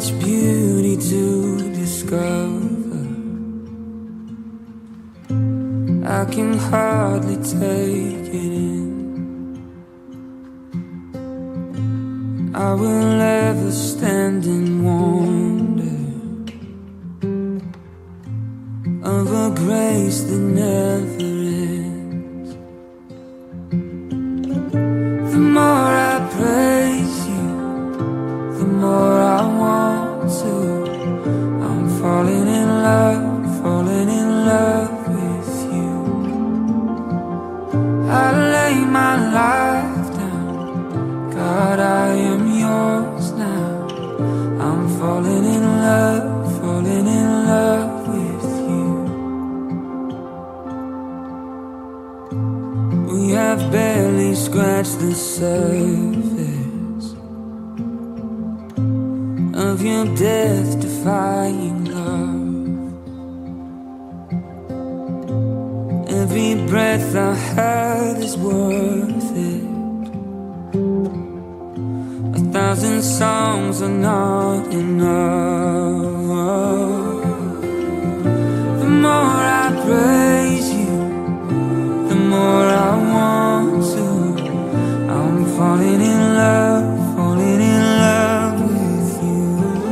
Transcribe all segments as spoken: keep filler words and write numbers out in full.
much beauty to discover. I can hardly take it in. I will ever stand in wonder of a grace that never ends. The more I praise you, the more I want to. I'm falling in love, falling in love with you. I lay my life down, God, I am yours now. I'm falling in love, falling in love with you. We have barely scratched the surface of your death-defying love. Every breath I have is worth it. A thousand songs are not enough. The more I praise you, the more I want to. I'm falling in love, falling in love with you.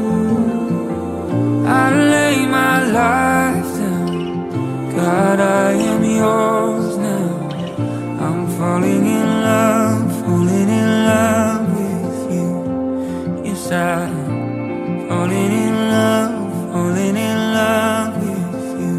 I lay my life down, God, I am yours now. I'm falling in love, falling in love with you. Yes, I'm falling in love, falling in love with you.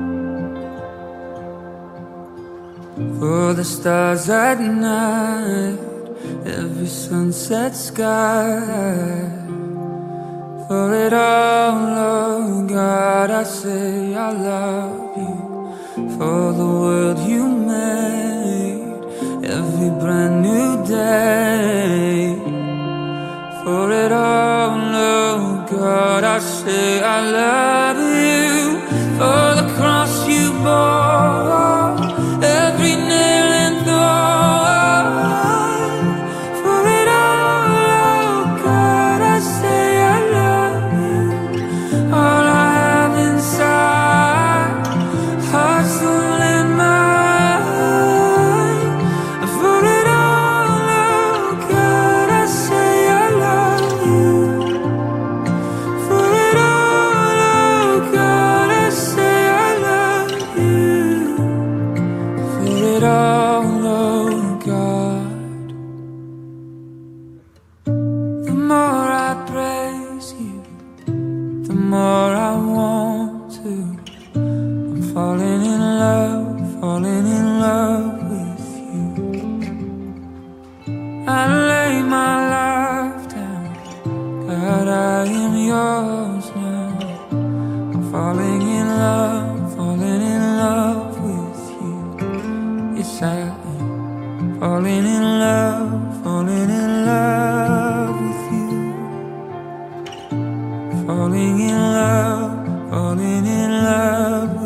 For the stars at night, every sunset sky. For it all, oh God, I say I love you. For the world you made, every brand new day. For it all, oh God, I say I love you. For the cross you bore, every nail and thorn. For it all, oh God, I say I love you. All I have inside, heart, soul and mind. For it all, oh God, I say I love you. For it all, oh God, I say I love you. For it all, oh God. The more I praise you, the more I want to. I'm falling in love, falling in love with you. I lay my life down, God, I am yours now. I'm falling in love, falling in love with you. Yes, I am falling in love, falling in love with you. Falling in love, falling in love with you.